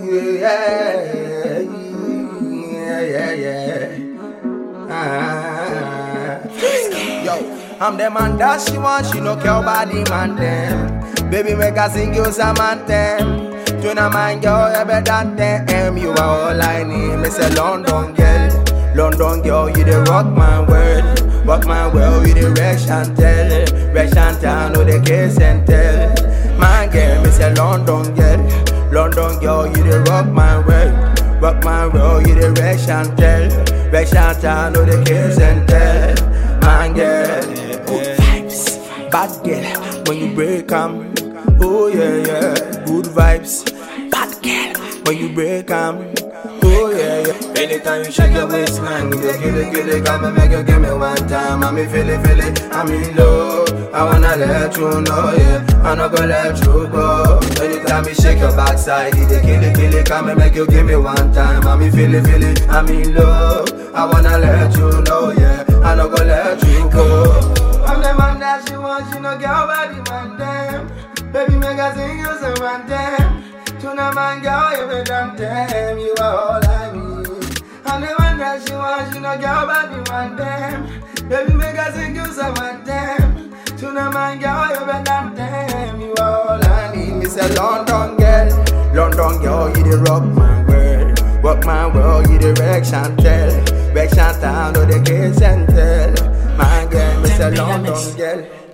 Yo, I'm the man that she want, she no care about the man them. Baby, make her sing you some anthem. You know my girl, you better than them. You are all I need, me say London girl. London girl, you the rock my world. Rock my world, you the Rex Chantel. Rex Chantel, no the case and tell. My girl, me say London girl. London girl, you the rock my world. Rock my world, you the Rex Chantel. Rex Chantel, no the case and tell. My girl, good vibes. Bad girl, when you break 'em. Oh yeah, good vibes. Bad girl, when you break 'em. Oh yeah. Anytime you shake your waistline, you kill it, come and make you give me one time. I'm feel it, I'm in love. I wanna let you know, yeah. I'm not gonna let you go. Anytime you shake your backside, you kill it, come and make you give me one time. I'm feel it, I'm in love. I wanna let you know, yeah. I'm not gonna let you go. I'm the man that she wants, she no care about the man them. Baby, make her sing you some one time. Tonight, man, girl, you better than them. You are all I need. I'm the one that she wants, she no care about the man them. Baby, make her sing you some one time. Tonight, man, girl, you better than them. You are all I need. Me say London girl, London girl, you the rock my world. Rock my world, you the Rex Chantel. Rex Chantel, no the case and tell. My girl, me say London girl.